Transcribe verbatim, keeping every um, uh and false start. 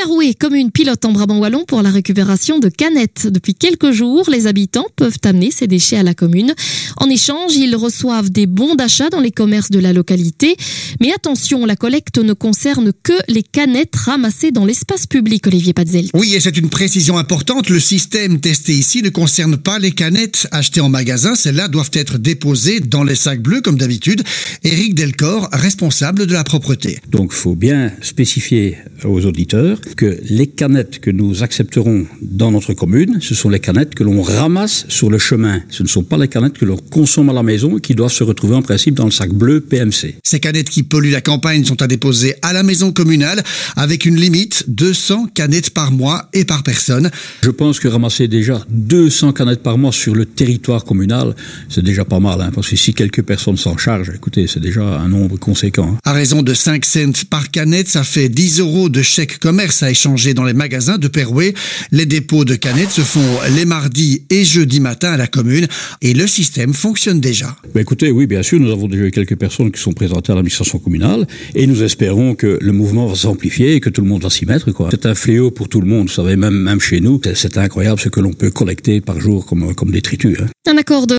Perouet, commune pilote en Brabant wallon pour la récupération de canettes. Depuis quelques jours, les habitants peuvent amener ces déchets à la commune. En échange, ils reçoivent des bons d'achat dans les commerces de la localité. Mais attention, la collecte ne concerne que les canettes ramassées dans l'espace public, Olivier Patzelt. Oui, et c'est une précision importante. Le système testé ici ne concerne pas les canettes achetées en magasin. Celles-là doivent être déposées dans les sacs bleus, comme d'habitude. Éric Delcor, responsable de la propreté. Donc, il faut bien spécifier aux auditeurs que les canettes que nous accepterons dans notre commune, ce sont les canettes que l'on ramasse sur le chemin. Ce ne sont pas les canettes que l'on consomme à la maison et qui doivent se retrouver en principe dans le sac bleu P M C. Ces canettes qui polluent la campagne sont à déposer à la maison communale avec une limite deux cents canettes par mois et par personne. Je pense que ramasser déjà deux cents canettes par mois sur le territoire communal, c'est déjà pas mal, hein, parce que si quelques personnes s'en chargent, écoutez, c'est déjà un nombre conséquent. Hein. À raison de cinq cents par canette, ça fait dix euros de chèque commerce à échanger dans les magasins de Perouet. Les dépôts de canettes se font les mardis et jeudis matin à la commune et le système fonctionne déjà. Ben écoutez, oui, bien sûr, nous avons déjà eu quelques personnes qui sont présentées à l'administration communale et nous espérons que le mouvement va s'amplifier et que tout le monde va s'y mettre, quoi. C'est un fléau pour tout le monde, vous savez, même, même chez nous, c'est, c'est incroyable ce que l'on peut collecter par jour comme, comme détritus. Hein. Un accord de